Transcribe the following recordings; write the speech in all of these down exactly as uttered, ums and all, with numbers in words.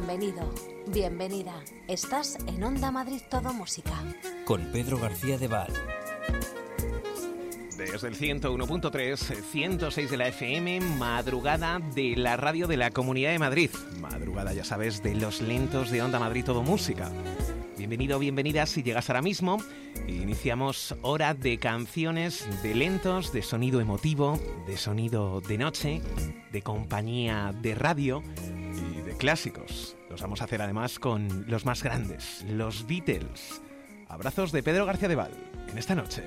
Bienvenido, bienvenida. Estás en Onda Madrid Todo Música. Con Pedro García de Val. Desde el ciento uno punto tres, ciento seis de la F M, madrugada de la radio de la Comunidad de Madrid. Madrugada, ya sabes, de los lentos de Onda Madrid Todo Música. Bienvenido, bienvenida si llegas ahora mismo. Iniciamos hora de canciones, de lentos, de sonido emotivo, de sonido de noche, de compañía de radio y de clásicos. Los vamos a hacer además con los más grandes, los Beatles. Abrazos de Pedro García de Val en esta noche.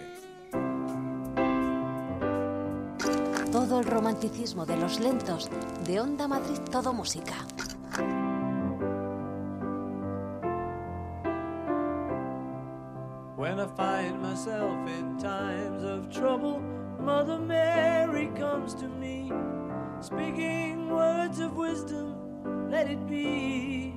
Todo el romanticismo de los lentos de Onda Madrid Todo Música. When I find myself in times of trouble, Mother Mary comes to me, speaking words of wisdom, let it be.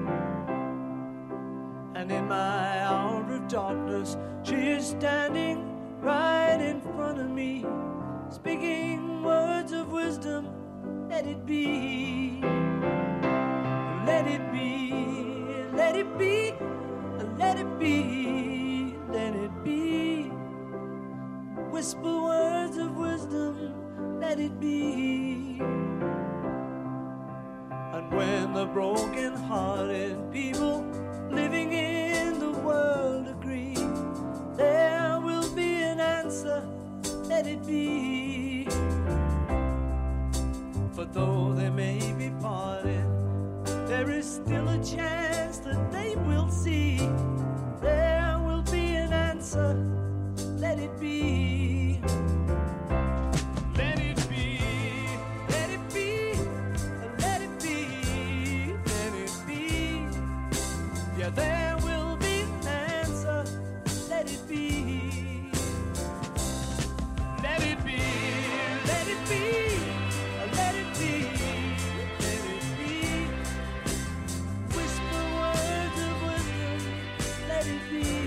And in my hour of darkness, she is standing right in front of me, speaking words of wisdom, let it be. Let it be, let it be, let it be, let it be. Whisper words of wisdom, let it be. And when the broken-hearted people living in the world agree, there will be an answer, let it be. For though they may be parted, there is still a chance that they will see. There will be an answer, let it be. Let it be, let it be, let it be, let it be. Yeah, there will be an answer, let it be. Let it be, let it be, let it be, let it be. Whisper words of wisdom, let it be.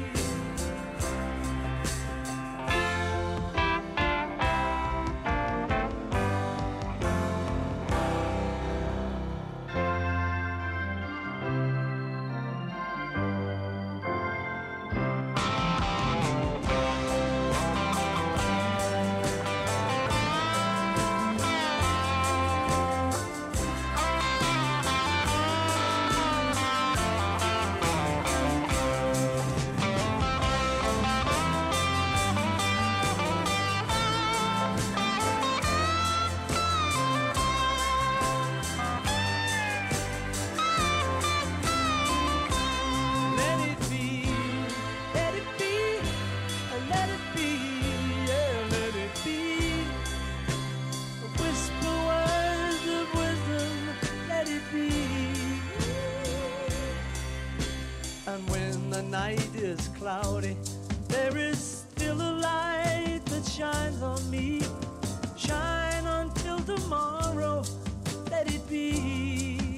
Cloudy, there is still a light that shines on me. Shine until tomorrow, let it be.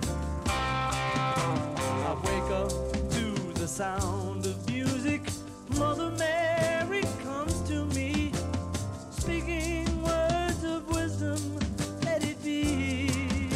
I wake up to the sound of music. Mother Mary comes to me, speaking words of wisdom, let it be.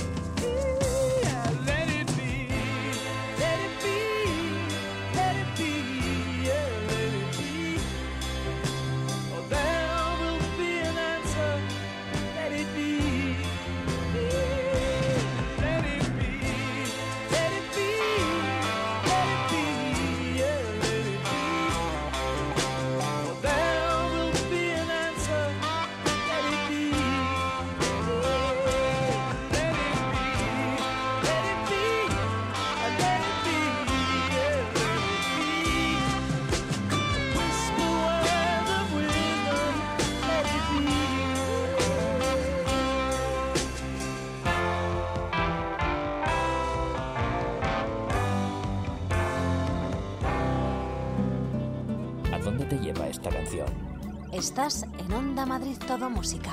¿Te lleva esta canción? Estás en Onda Madrid Todo Música.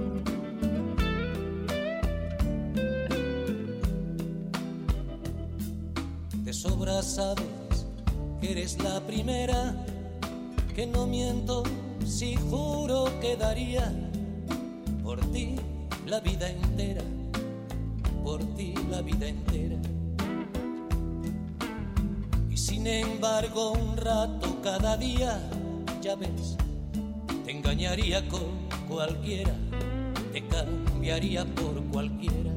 De sobra sabes que eres la primera, que no miento si juro que daría por ti la vida entera. por ti la vida entera. Y sin embargo un rato cada día, ya ves, te engañaría con cualquiera, te cambiaría por cualquiera.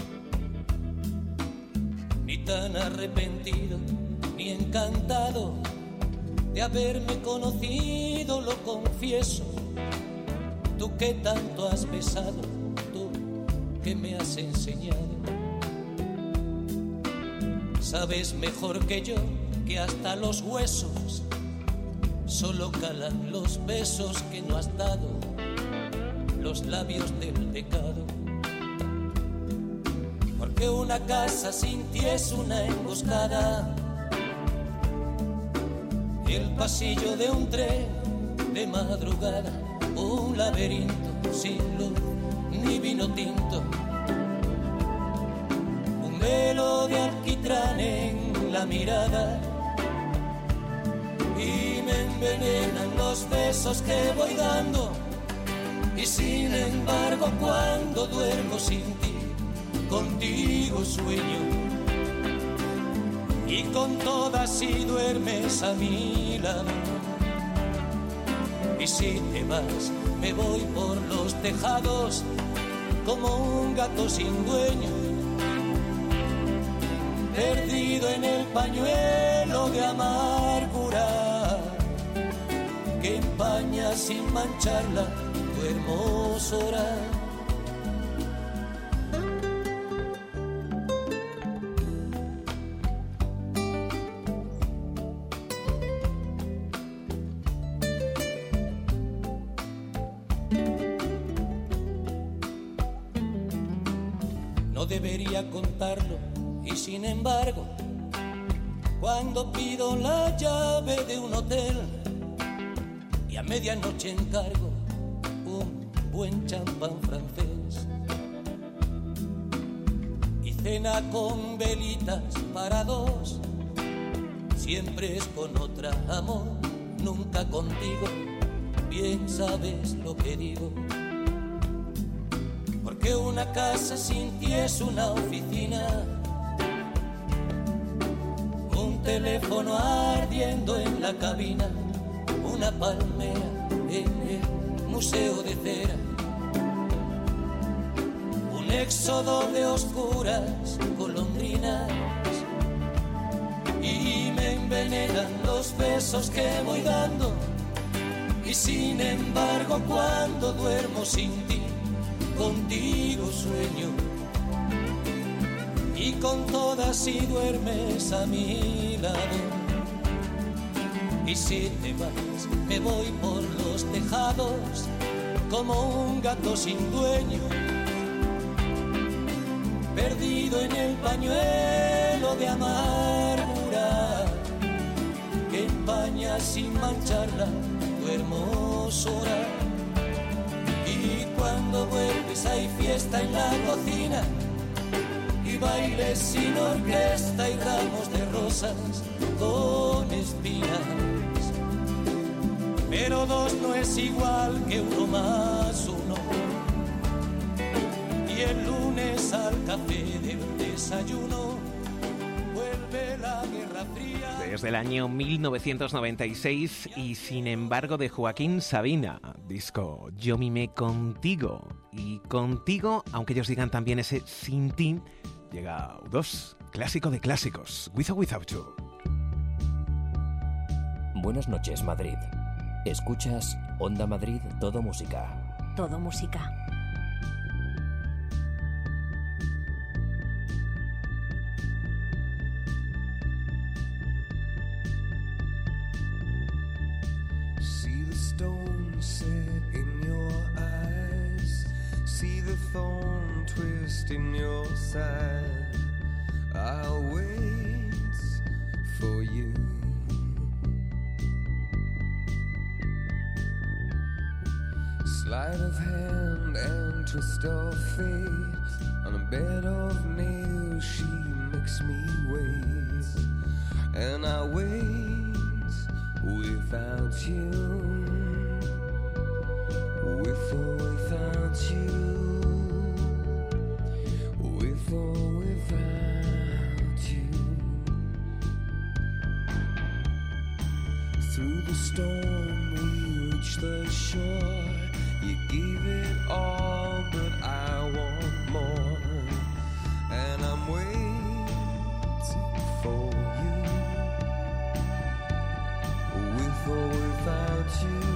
Ni tan arrepentido, ni encantado de haberme conocido, lo confieso. Tú que tanto has besado, tú que me has enseñado. Sabes mejor que yo que hasta los huesos solo calan los besos que no has dado, los labios del pecado. Porque una casa sin ti es una emboscada, el pasillo de un tren de madrugada, un laberinto sin luz ni vino tinto, un velo de alquitrán en la mirada, y me envenenan los besos que voy dando. Y sin embargo cuando duermo sin ti, contigo sueño, y con todas si duermes a mi lado. Y si te vas, me voy por los tejados como un gato sin dueño, perdido en el pañuelo de amargura que empaña sin mancharla tu hermosura. No debería contarlo, y sin embargo, cuando pido la llave de un hotel y a medianoche encargo un buen champán francés y cena con velitas para dos, siempre es con otra, amor, nunca contigo, bien sabes lo que digo. Porque una casa sin ti es una oficina, un teléfono ardiendo en la cabina, una palmera en el museo de cera, un éxodo de oscuras golondrinas, y me envenenan los besos que voy dando. Y sin embargo cuando duermo sin ti, contigo sueño, y con todas si duermes a mi lado. Y si te vas, me voy por los tejados como un gato sin dueño, perdido en el pañuelo de amargura que empaña sin mancharla tu hermosura. Y cuando vuelves hay fiesta en la cocina, y bailes sin orquesta y ramos de rosas con espinas. Pero dos no es igual que uno más uno, y el lunes al café del desayuno vuelve la Guerra Fría. Desde el año mil novecientos noventa y seis, y sin embargo de Joaquín Sabina, disco Yo mimé contigo. Y contigo, aunque ellos digan también ese sin ti, llega U dos, clásico de clásicos, With or Without You. Buenas noches, Madrid. Escuchas Onda Madrid, todo música. Todo música. See the stone set in your eyes, see the thorn twist in your side. I'll wait for you. Sleight of hand and twist of fate, on a bed of nails she makes me wait, and I wait without you, with or without you, with or Through the storm we reached the shore. You gave it all, but I want more. And I'm waiting for you, with or without you.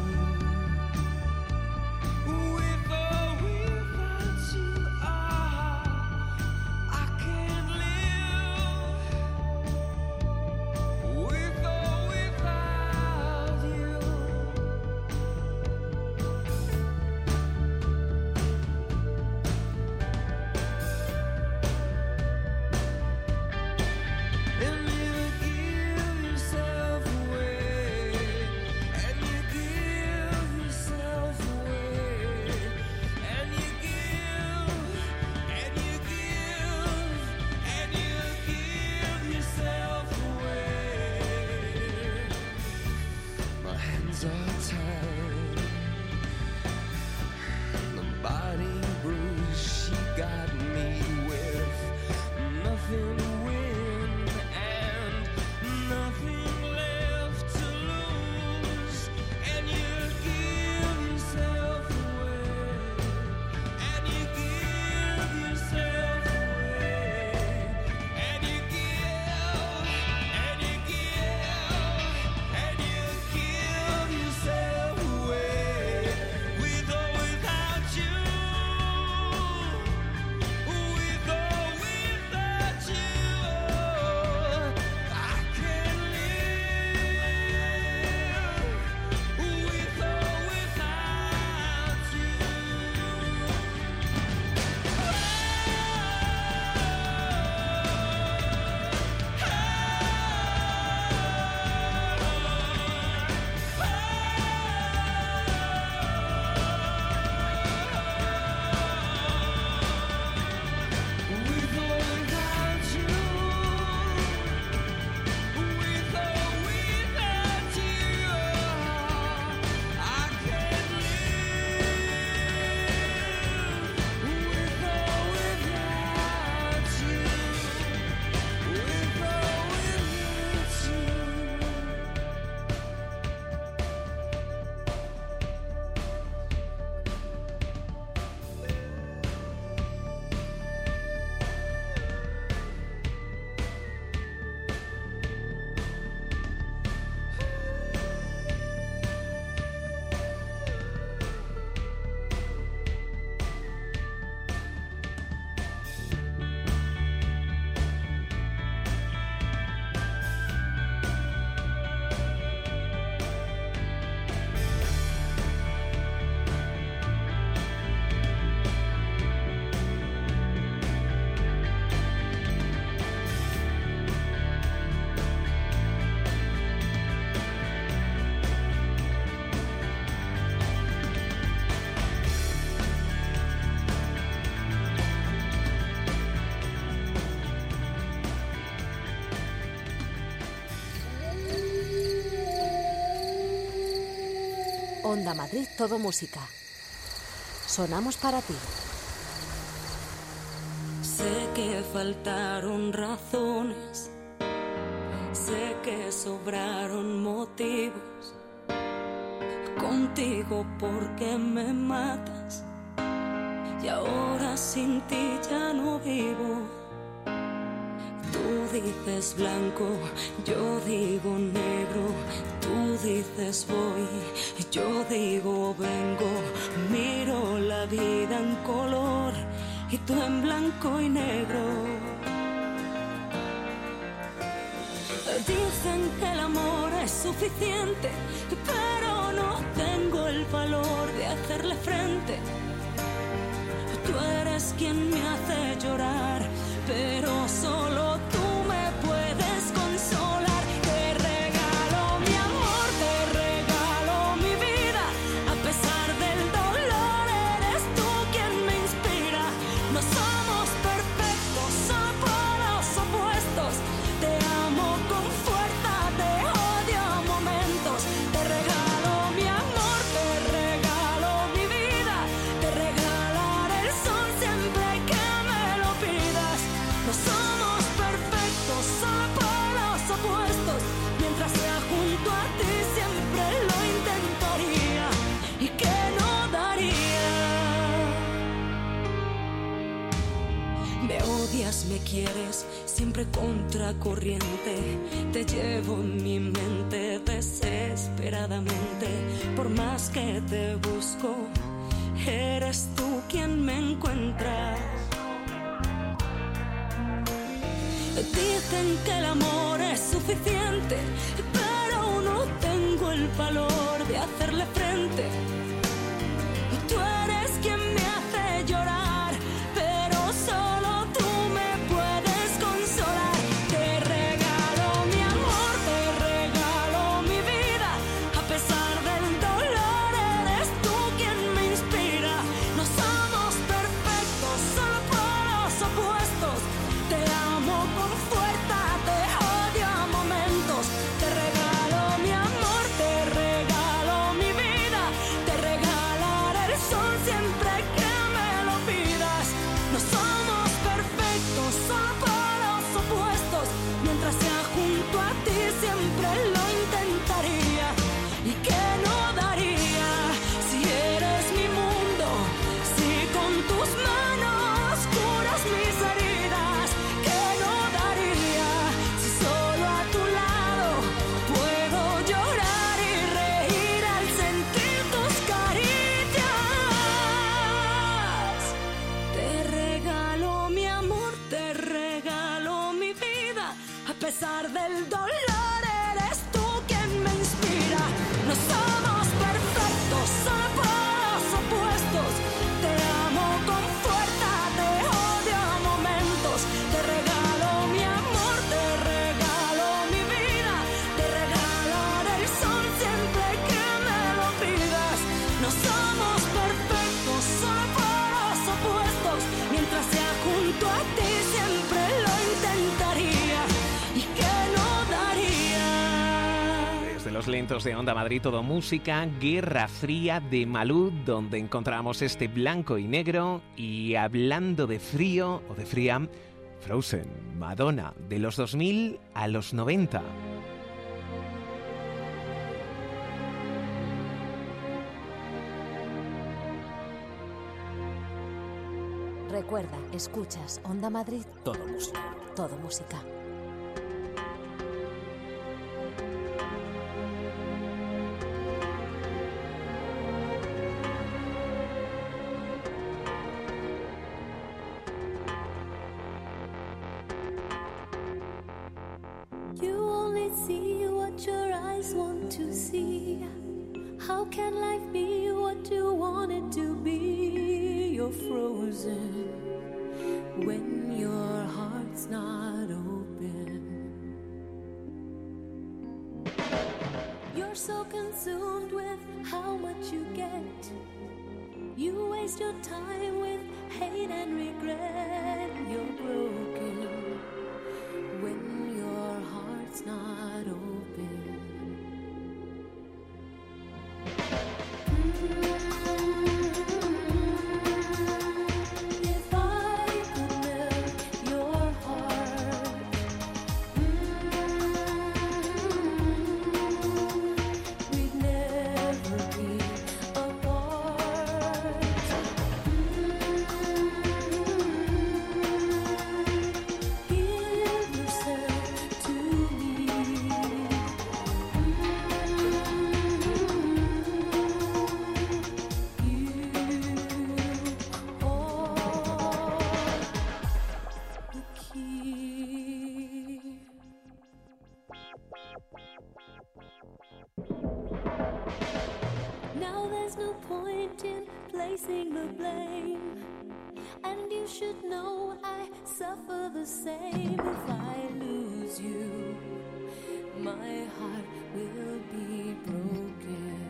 Onda Madrid, todo música. Sonamos para ti. Sé que faltaron razones, sé que sobraron motivos. Contigo porque me matas y ahora sin ti ya no vivo. Tú dices blanco, yo digo negro. Tú dices voy, yo digo vengo. Miro la vida en color y tú en blanco y negro. Dicen que el amor es suficiente, pero no tengo el valor de hacerle frente. Tú eres quien me hace llorar, pero solo tú me puedes consolar. Te regalo mi amor, te regalo mi vida. A pesar del dolor, eres tú quien me inspira. No somos perfectos, son polos opuestos. Te amo con fuerza, te odio a momentos. Te regalo mi amor, te regalo mi vida. Te regalaré el sol siempre que me lo pidas. No somos perfectos. siempre contracorriente, te llevo en mi mente desesperadamente. Por más que te busco, eres tú quien me encuentra. Dicen que el amor es suficiente, pero no tengo el valor de hacerle frente. Tú eres quien me hace llorar, pero solo tú me puedes consolar. Te regalo mi amor, te regalo mi vida. A pesar del dolor, eres tú quien me inspira. No somos perfectos, solo polos opuestos. Te amo con fuerza, te odio a momentos. Te regalo mi amor, te regalo mi vida. Te regalaré el sol siempre que me lo pidas. No somos perfectos, solo polos opuestos. Mientras sea junto a ti siempre lo intentaría. ¿Y qué no daría si eres mi mundo? Si con tus manos curas mis heridas. ¿Qué no daría si solo a tu lado puedo llorar y reír al sentir tus caricias? Te regalo mi amor, te regalo mi vida. A pesar del dolor, eres tú quien me inspira. No somos perfectos, solo polos opuestos. Te amo con fuerza, te odio a momentos. Te regalo mi amor, te regalo mi vida. Te regalaré el sol siempre que me lo pidas. No somos perfectos, solo polos opuestos. Mientras sea junto a ti siempre lo intentaría. ¿Y qué no daría? Desde los lentos de Onda Madrid, todo música, Guerra Fría de Malú, donde encontramos este blanco y negro. Y hablando de frío o de fría, Frozen, Madonna, de los dos mil a los noventa. Recuerda, escuchas Onda Madrid, Todo música. todo música. You only see what your eyes want to see. How can life be what you want it to be? You're frozen when your heart's not open. You're so consumed with how much you get. You waste your time with hate and regret. You're broken when your heart's not open. If I could melt your heart, we'd never be apart. Give yourself to me. You are the key. Now there's no point in placing the blame, and you should know I suffer the same. If I lose you, my heart will be broken.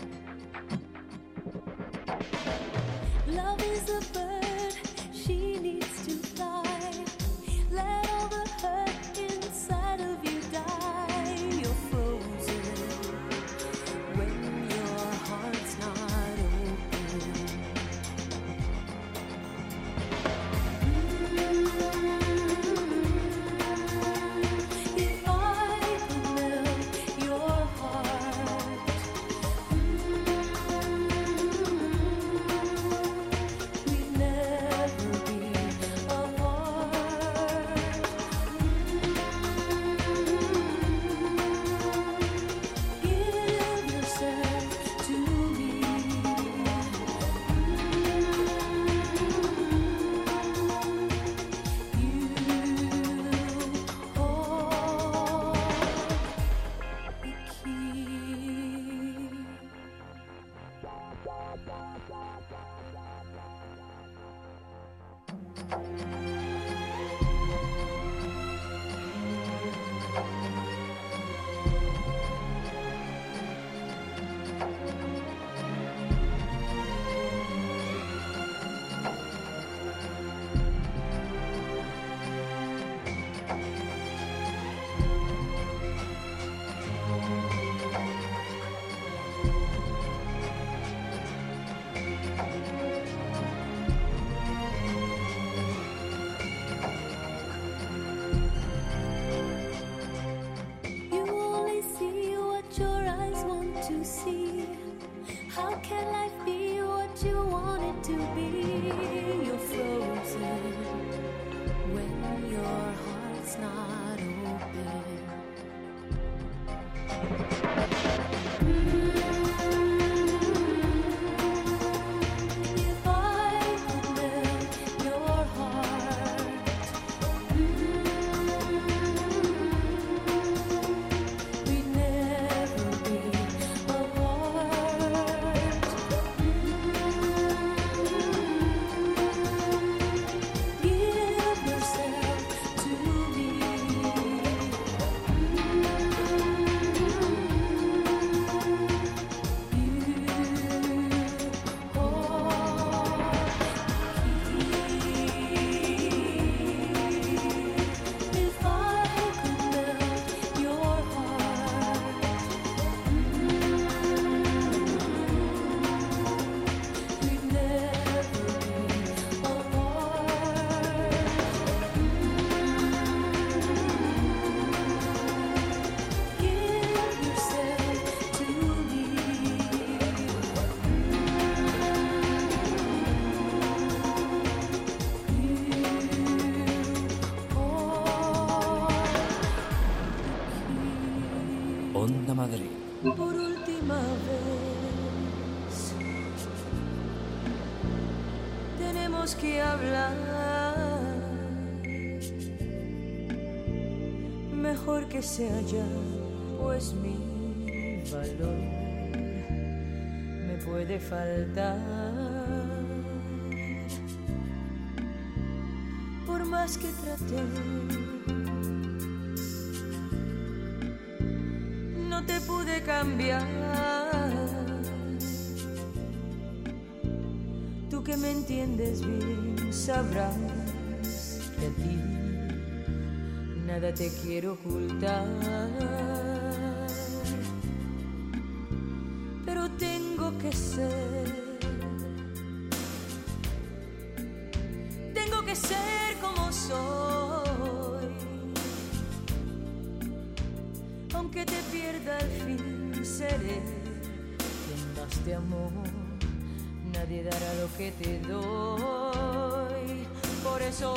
Love is a bird, she needs to fly. Let all the hurt inside of you die. You're frozen when your heart's not open. If I could melt your heart, see. How can life be what you want it to be? You're frozen when your heart's not open. If I could melt your heart, we'd never be apart. Give yourself to me. If I could melt your heart, we'd never be apart. Give yourself to me. Onda Madrid. Por última vez tenemos que hablar. Mejor que sea ya, pues mi valor me puede faltar. Por más que traté, no te pude cambiar. Tú que me entiendes bien, sabrás que a ti nada te quiero ocultar. Pero tengo que ser, tengo que ser como soy. Aunque te pierda al fin, seré quien más te amó. Nadie dará lo que te doy. Por eso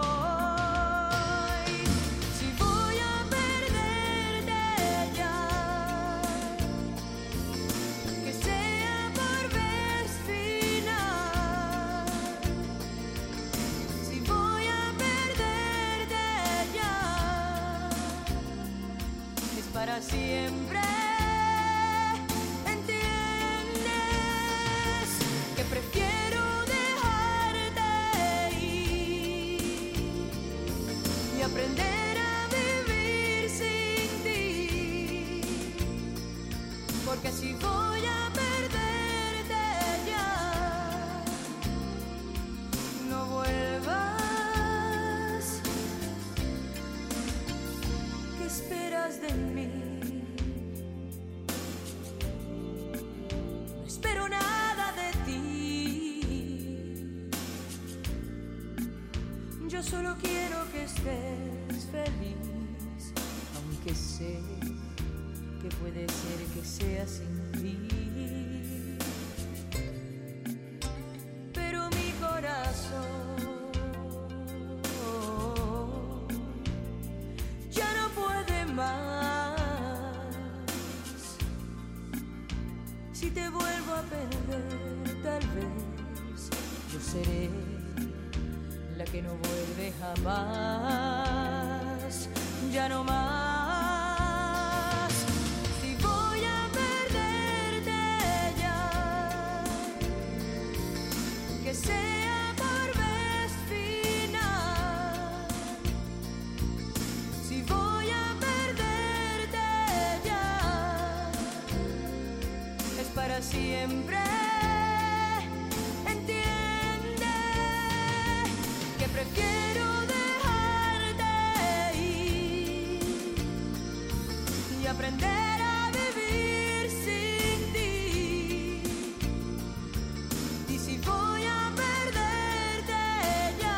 hoy, si voy a perderte ya, que sea por vez final. Si voy a perderte ya, es para siempre. ¿Entiendes? Que prefiero dejarte ir y aprender a vivir sin ti. Porque si voy a perderte ya, no vuelvas. ¿Qué esperas de mí? No espero nada de ti. Yo solo quiero que estés feliz, aunque sé que puede ser que sea sin ti. Pero mi corazón ya no puede más. Si te vuelvo a perder, tal vez yo seré la que no vuelve jamás. Ya no más. Si voy a perderte ya, que sea por vez final. Si voy a perderte ya, es para siempre. Entiende que prefiero dejarte ir y aprender a vivir sin ti. Y si voy a perderte ya,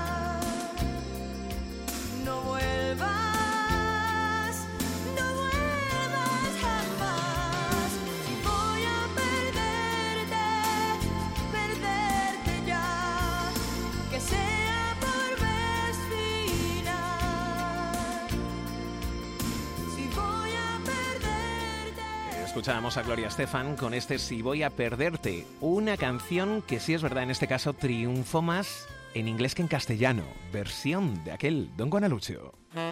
no vuelvas, no vuelvas jamás. Si escuchábamos a Gloria Estefan con este Si voy a perderte, una canción que sí es verdad, en este caso triunfó más en inglés que en castellano, versión de aquel Don Guanalucio.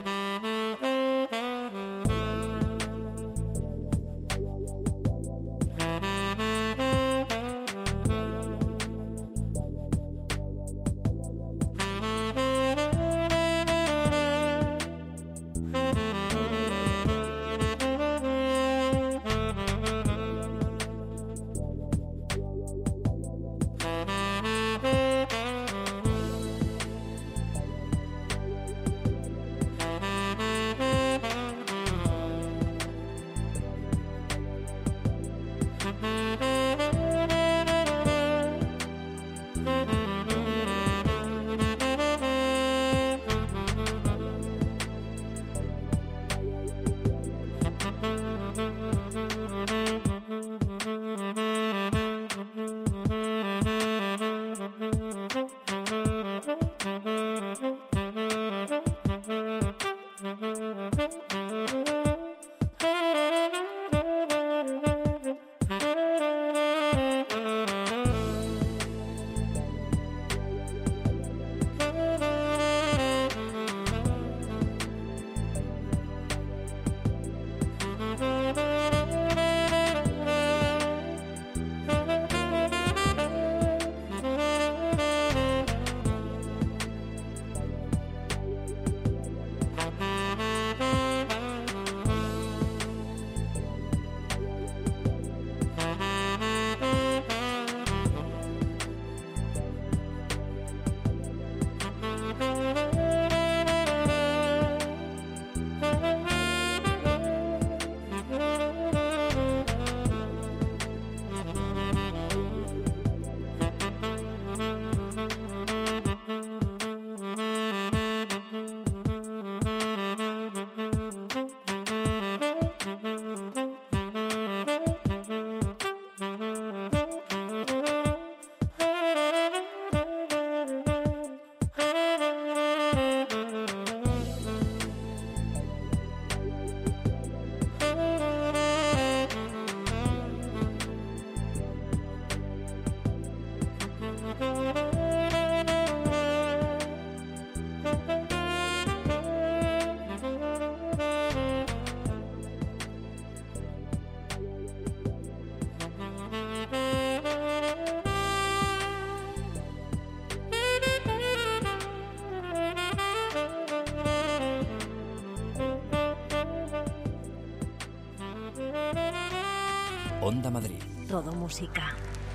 Onda Madrid. Todo música.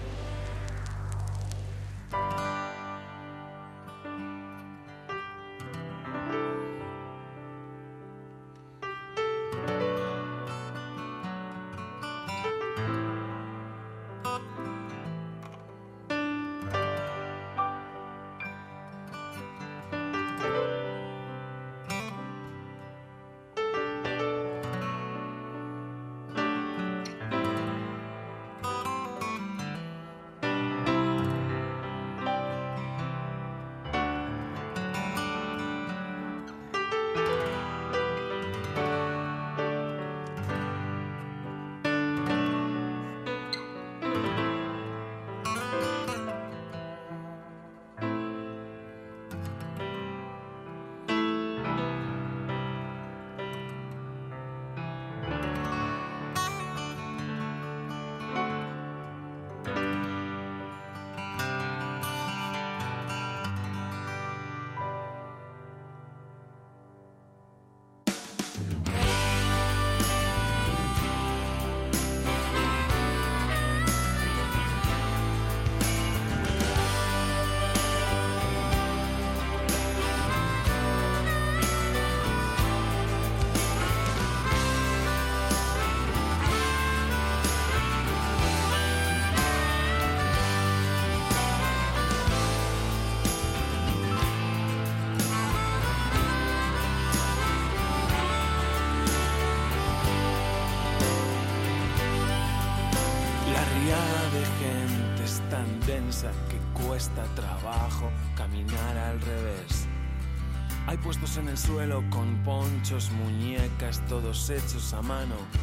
Que cuesta trabajo caminar al revés. Hay puestos en el suelo con ponchos, muñecas, todos hechos a mano.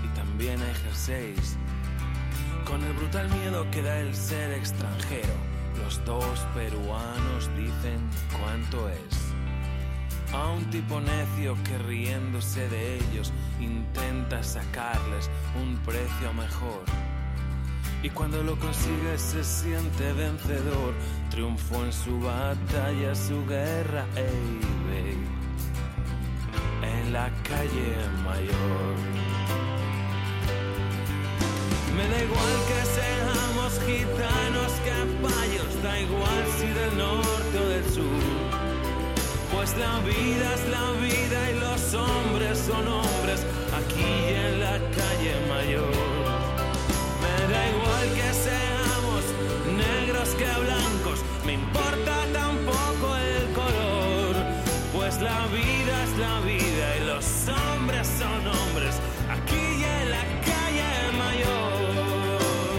y también hay jerseys. Con el brutal miedo que da el ser extranjero, los dos peruanos dicen cuánto es. A un tipo necio que riéndose de ellos intenta sacarles un precio mejor. Y cuando lo consigue se siente vencedor, triunfó en su batalla, su guerra, ey, babe, en la calle Mayor. Me da igual que seamos gitanos, capayos, da igual si del norte o del sur, pues la vida es la vida y los hombres son hombres aquí en la calle Mayor. Me da igual que seamos negros que blancos, me importa tampoco el color, pues la vida es la vida y los hombres son hombres aquí en la calle Mayor.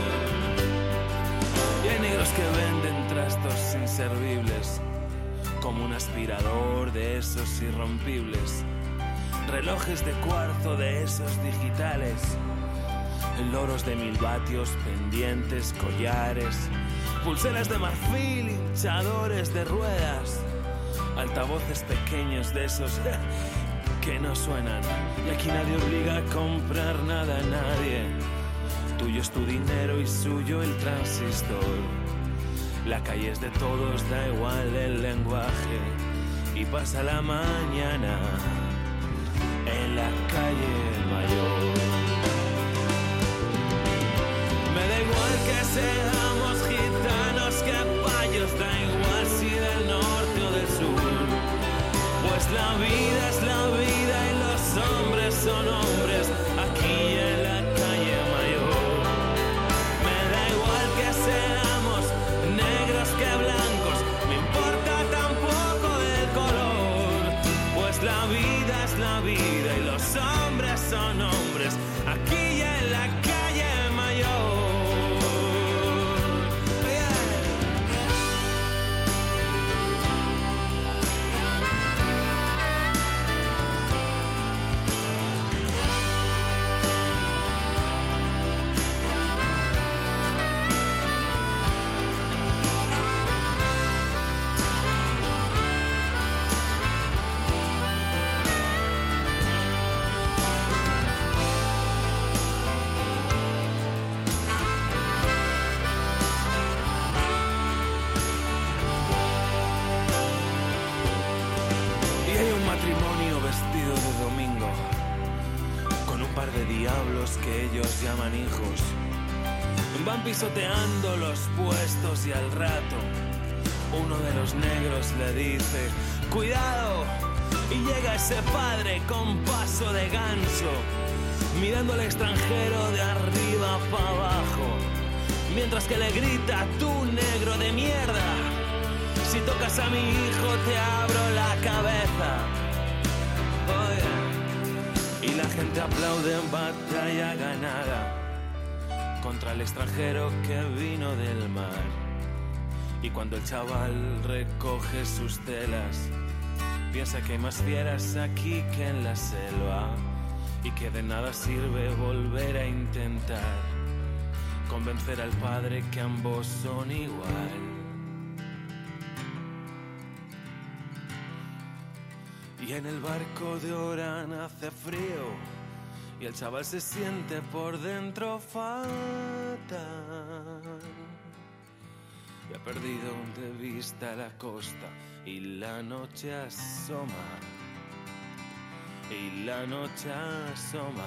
Y hay negros que venden trastos inservibles, como un aspirador de esos irrompibles, relojes de cuarzo de esos digitales, loros de mil vatios, pendientes, collares, pulseras de marfil, hinchadores de ruedas, altavoces pequeños de esos que no suenan. Y aquí nadie obliga a comprar nada a nadie. Tuyo es tu dinero y suyo el transistor. La calle es de todos, da igual el lenguaje. Y pasa la mañana en la calle Mayor. Me da igual que seamos gitanos, capayos, da igual si del norte o del sur, pues la vida es la vida y los hombres son hombres aquí en la calle Mayor. Me da igual que seamos negros que blancos, me importa tampoco el color, pues la vida es la vida y los hombres son hombres aquí en la calle Mayor. Que ellos llaman hijos, van pisoteando los puestos y al rato uno de los negros le dice cuidado, y llega ese padre con paso de ganso mirando al extranjero de arriba para abajo, mientras que le grita tú negro de mierda, si tocas a mi hijo te abro la cabeza. Oh, yeah. Y la gente aplaude en batalla ganada contra el extranjero que vino del mar. Y cuando el chaval recoge sus telas, piensa que hay más fieras aquí que en la selva, y que de nada sirve volver a intentar convencer al padre que ambos son igual. Y en el barco de Orán hace frío y el chaval se siente por dentro fatal. Y ha perdido de vista la costa y la noche asoma. Y la noche asoma.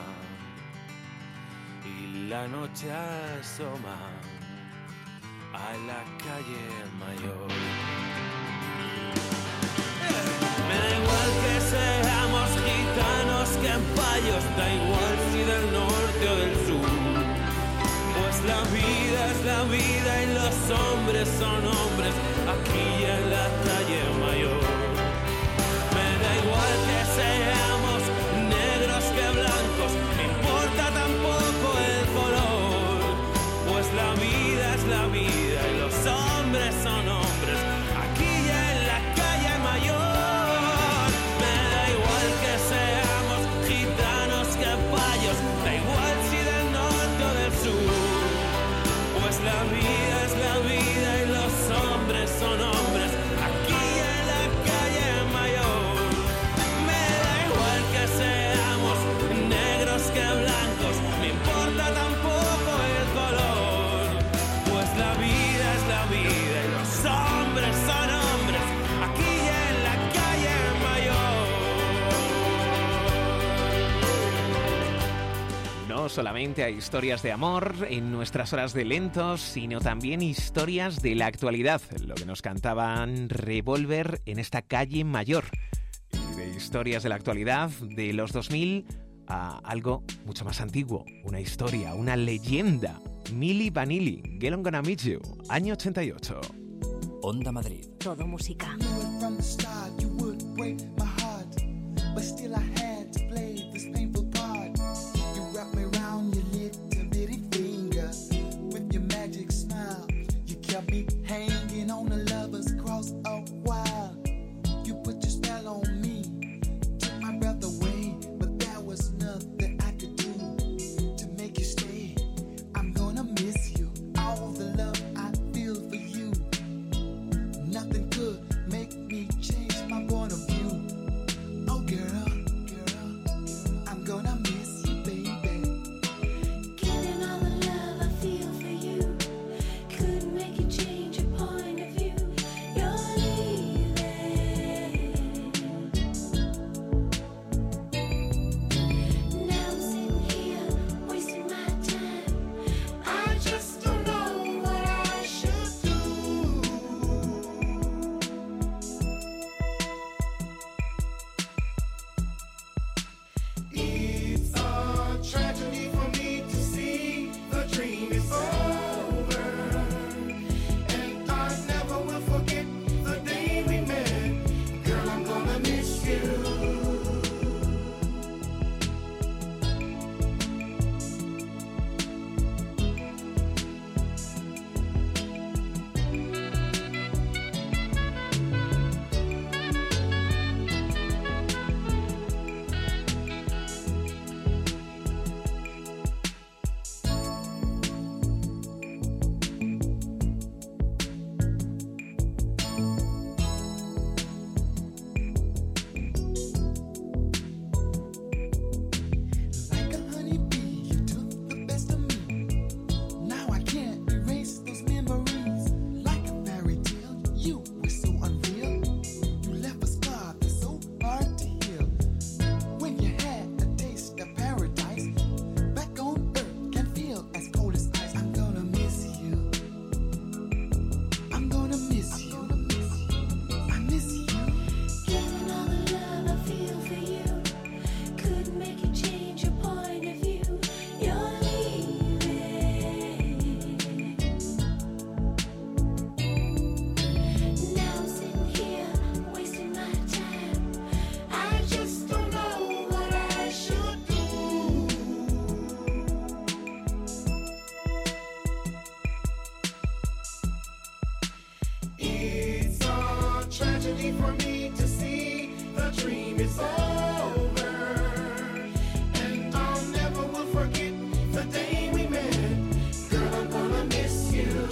Y la noche asoma a la calle Mayor. Me da igual que seamos gitanos, capayos, da igual si del norte o del sur, pues la vida es la vida y los hombres son hombres aquí en la calle Mayor. Me da igual que seamos negros que blancos, me importa tampoco el color, pues la vida es la vida y los hombres son hombres aquí en la calle Mayor. Da igual no solamente a historias de amor en nuestras horas de lentos, sino también historias de la actualidad, lo que nos cantaban Revolver en esta calle mayor. Y de historias de la actualidad de los dos mil a algo mucho más antiguo, una historia, una leyenda. Milli Vanilli, Girl I'm Gonna Meet You, año ochenta y ocho. Onda Madrid. Todo música. But still I had to play this painful part. You wrapped me around your little bitty finger with your magic smile. You kept me hanging on a lover's cross a while. You put your spell on me, took my breath away, but there was nothing I could do to make you stay. I'm gonna miss you, all the love I feel for you. Nothing could make me change my point of view. Oh girl, girl, I'm gonna miss you, baby. Given all the love I feel for you, could make you change your point of view. You're leaving. Now I'm sitting here, wasting my time. I just don't know what I should do. It's a tragedy for me to see the dream is over, and I never will forget the day we met. Girl, I'm gonna miss you. Like a honeybee, you took the best of me. Now I can't erase those memories. Like a fairy tale, you were so unreal. You left a scar that's so hard to heal. When you had a taste of paradise, back on earth can feel as cold as ice. I'm gonna miss you. I'm gonna miss you. I miss you. Given all the love I feel for you, could make you change your point of view. You're leaving. Now I'm sitting here, wasting my time. I just don't know what I should do. It's a tragedy for me to see the dream is over, and I'll never will forget the day we met. Girl, I'm gonna miss you.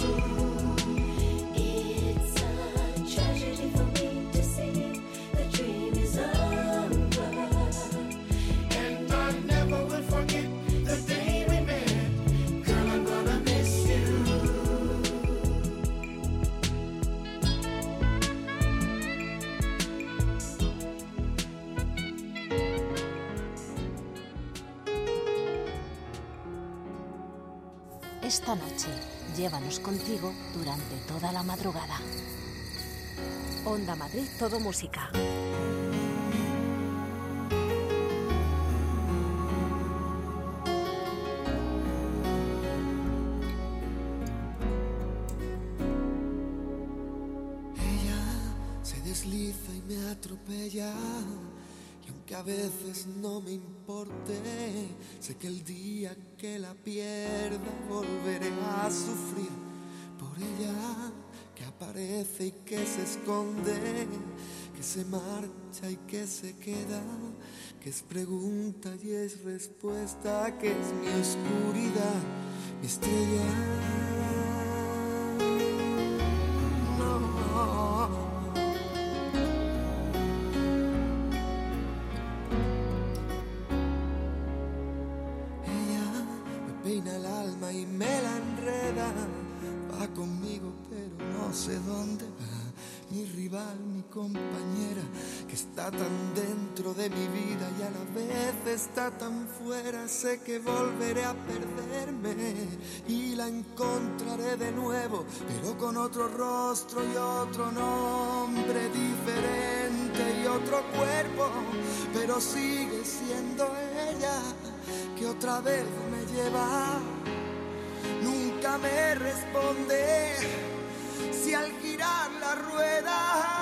It's a tragedy for me to see the dream is over. And I never will forget the day we met. Girl, I'm gonna miss you. Esta noche, llévanos contigo durante toda la madrugada. Onda Madrid, todo música. Ella se desliza y me atropella, y aunque a veces no me importe, sé que el día que la pierda volveré a sufrir por ella, que aparece y que se esconde, que se marcha y que se queda, que es pregunta y es respuesta, que es mi oscuridad, mi estrella. No. Ella me peina el alma y me la enreda, va conmigo pero no sé dónde va. mi rival, mi compañera, que está tan dentro de mi vida y a la vez está tan fuera. Sé que volveré a perderme y la encontraré de nuevo, pero con otro rostro y otro nombre diferente y otro cuerpo, pero sigue siendo ella que otra vez me lleva. Nunca me responde si al girar la rueda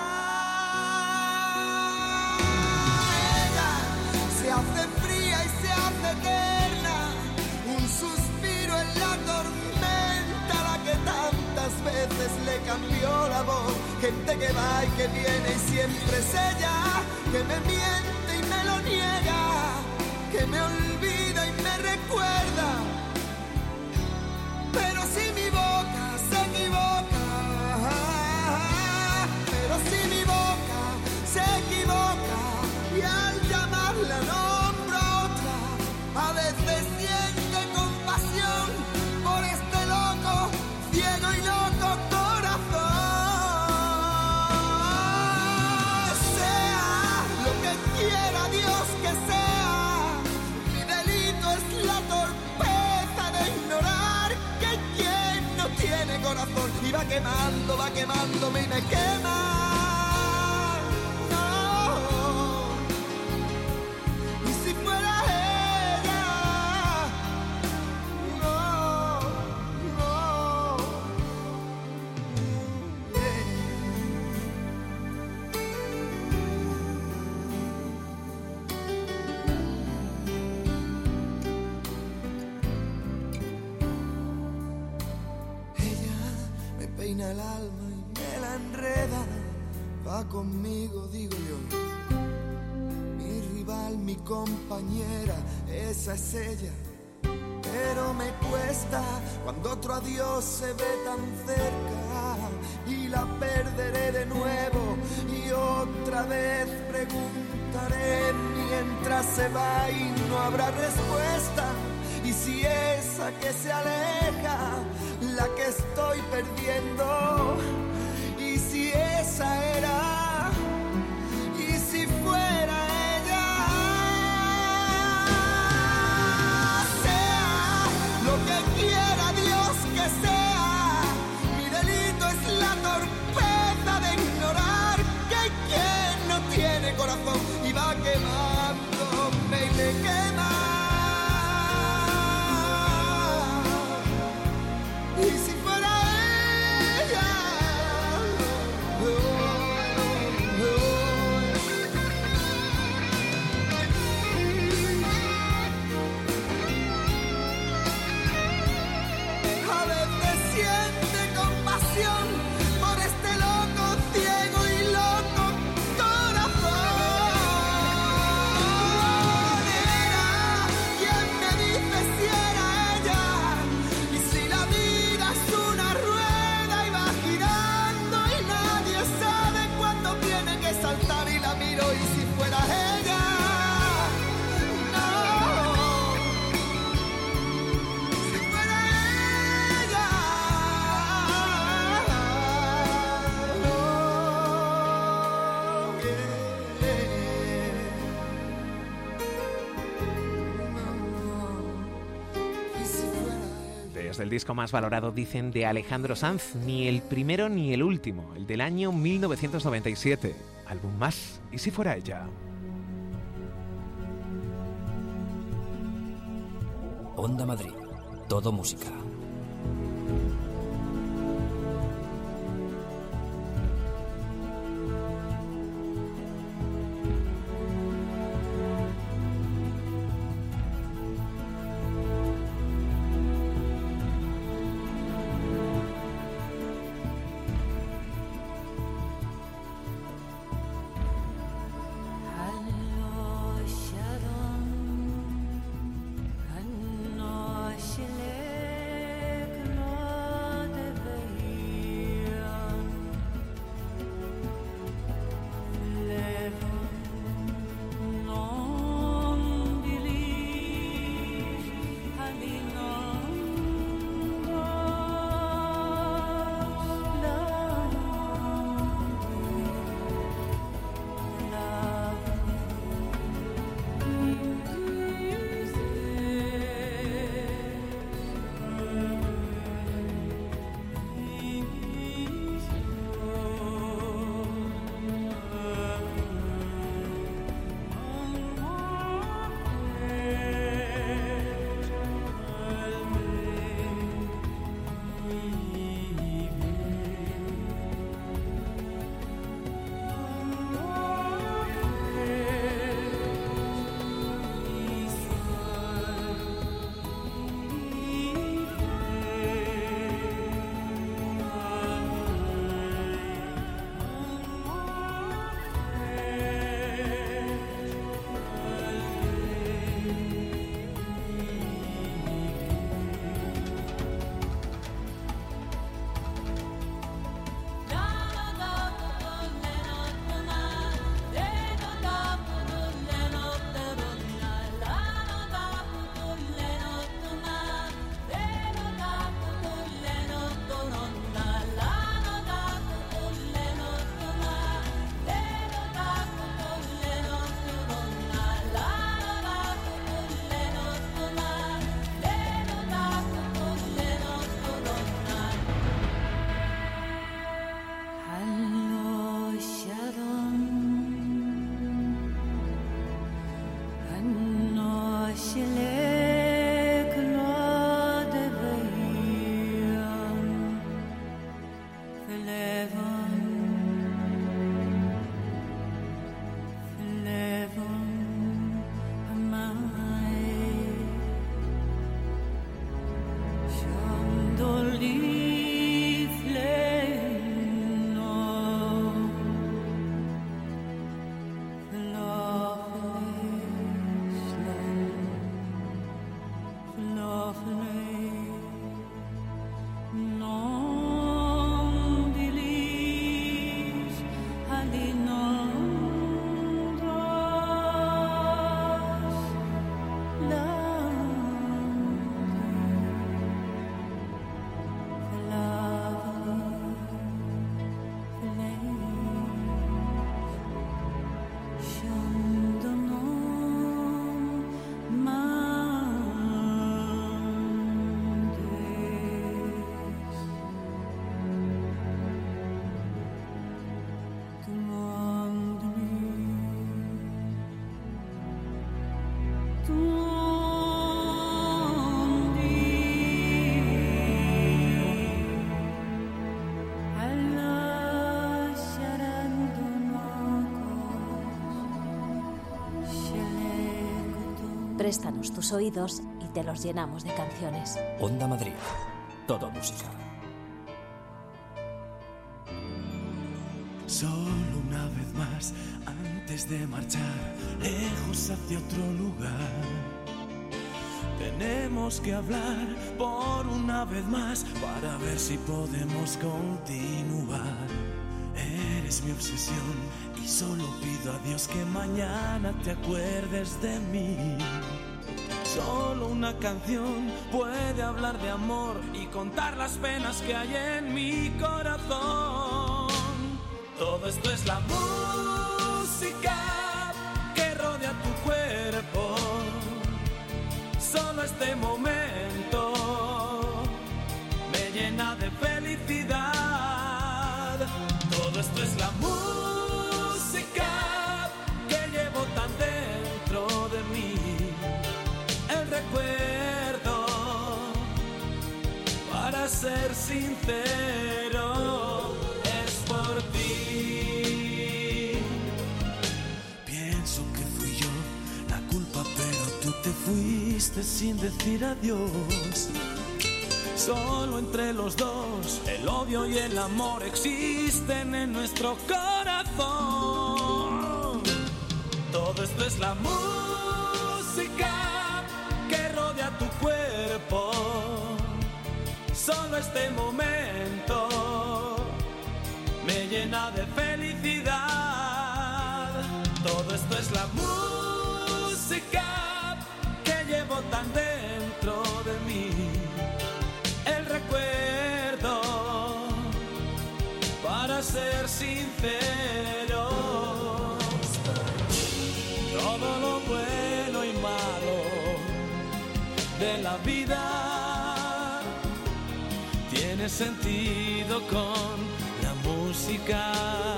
ella se hace fría y se hace eterna, un suspiro en la tormenta, la que tantas veces le cambió la voz. Gente que va y que viene y siempre es ella, que me miente y me lo niega, que me olvida y me recuerda. Pero si mi boca se equivoca, pero si mi boca se equivoca y al llamarla nombro a otra, a veces siente compasión por este loco, ciego y loco corazón. Sea lo que quiera Dios que sea, mi delito es la torpeza de ignorar que quien no tiene corazón y va quemando, va quemándome y me quema. No. Y si fuera ella, no, no. Me peina el alma y me la enreda, va conmigo, digo yo. Mi rival, mi compañera, esa es ella. Pero me cuesta cuando otro adiós se ve tan cerca y la perderé de nuevo y otra vez preguntaré mientras se va y no habrá respuesta. Y si esa que se aleja, la que estoy perdiendo, y si esa era, y si fuera ella, sea lo que quiera Dios que sea, mi delito es la torpeza de ignorar que quien no tiene corazón y va quemándome y me quema. Y si fuera ella, oh, oh, oh. A veces siente compasión por este loco, ciego y loco corazón. Era quien me dice si era ella, y si la vida es una rueda y va girando y nadie sabe cuándo tiene que saltar, y la miro y si fuera ella, no, si fuera ella, no, yeah. Y si fuera ella. Desde el disco más valorado, dicen, de Alejandro Sanz, ni el primero ni el último, el del año mil novecientos noventa y siete. Álbum más, ¿y si fuera ella? Onda Madrid, todo música. Shalom, Shile. Préstanos tus oídos y te los llenamos de canciones. Onda Madrid, todo música. Solo una vez más, antes de marchar lejos hacia otro lugar, tenemos que hablar por una vez más para ver si podemos continuar. Eres mi obsesión y solo pido a Dios que mañana te acuerdes de mí. Solo una canción puede hablar de amor y contar las penas que hay en mi corazón. Todo esto es la música que rodea tu cuerpo. Solo este momento me llena de felicidad. Todo esto es la música que llevo tan dentro de mí. El recuerdo, para ser sincero, es por ti. Pienso que fui yo la culpa, pero tú te fuiste sin decir adiós. Solo entre los dos el odio y el amor existen en nuestro corazón. Todo esto es la música que rodea tu cuerpo. Solo este momento me llena de felicidad. Todo esto es la música que llevo tan dentro de mí. El recuerdo, para ser sincero, todo lo bueno y malo de la vida tiene sentido con la música.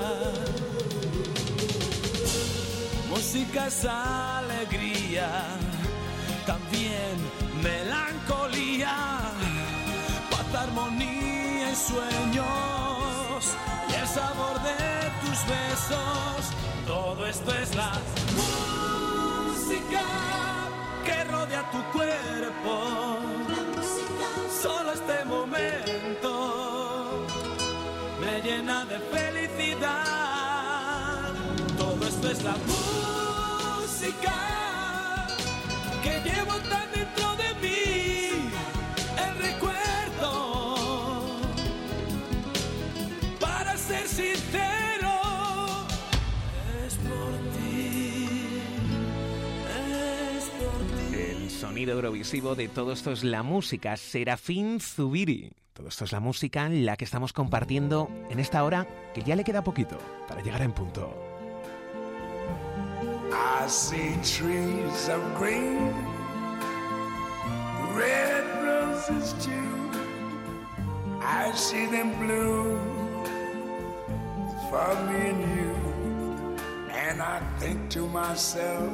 Música es alegría, también melancolía, paz, armonía y sueños, y el sabor de tus besos. Todo esto es la música que rodea tu cuerpo. Solo este momento me llena de felicidad. Todo esto es la música que llevo tan dentro de mí. El recuerdo, para ser sincero, es por ti, es por ti. El sonido eurovisivo de todo esto es la música. Serafín Zubiri. Todo esto es la música, la que estamos compartiendo en esta hora, que ya le queda poquito para llegar en punto. I see trees of green, red roses too. I see them bloom for me and you. And I think to myself,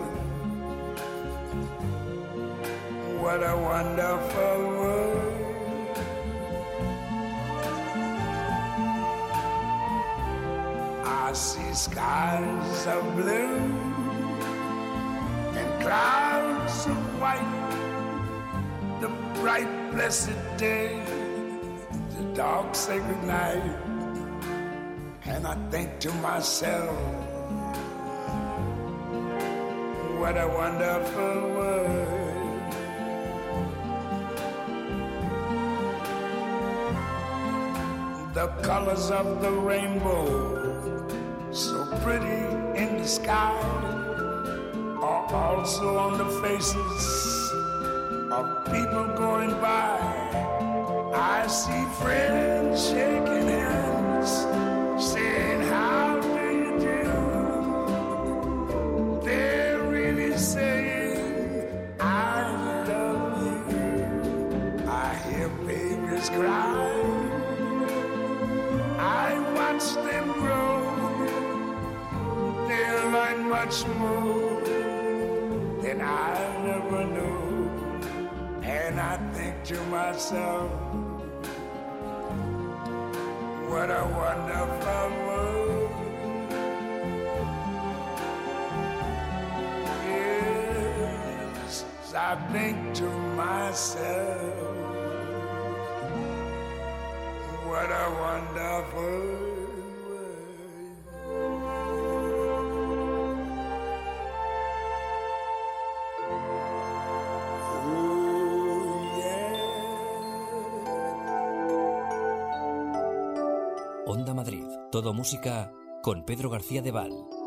what a wonderful world. I see skies of blue and clouds of white, the bright blessed day, the dark sacred night. And I think to myself, what a wonderful world. The colors of the rainbow, so pretty in the sky, are also on the faces of people going by. I see friends shaking hands, saying, how do you do? They're really saying, I love you. I hear babies cry, I watch them grow. They'll learn much more than I never knew. And I think to myself, what a wonderful world. Yes, as I think to myself, what a wonderful Onda Madrid, todo música con Pedro García de Val.